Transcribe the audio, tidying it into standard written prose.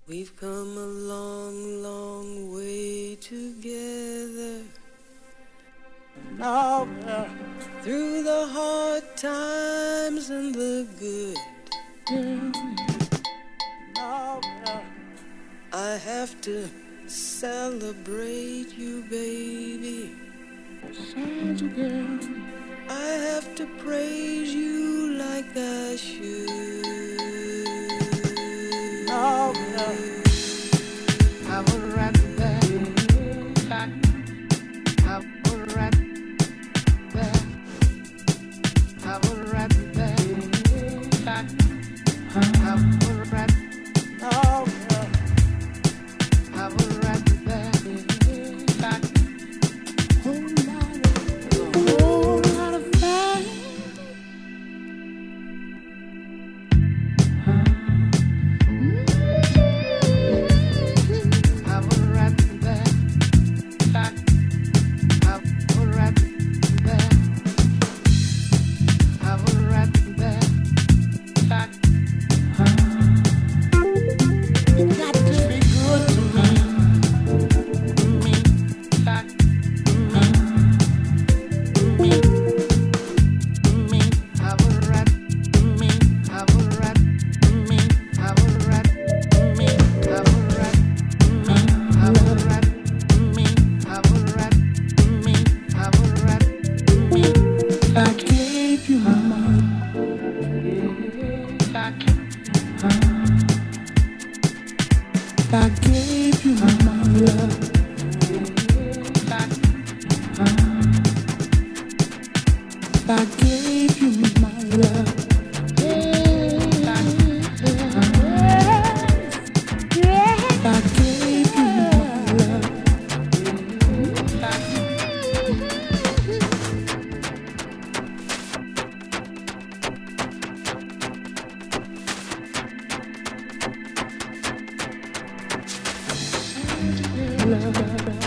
We've come a long, long way together. Now, through the hard times and the good. now, I have to celebrate you, baby. I have to praise you like I should. now, I would rather that. I would rather that. I would rather that. I would rather. now, I would rather that. whole lot of fun. I would rather that. I would rather that. I would rather that. You got to be good to me. I gave you my mind. I gave you my love. I gave you my love. I gave you my love. Love.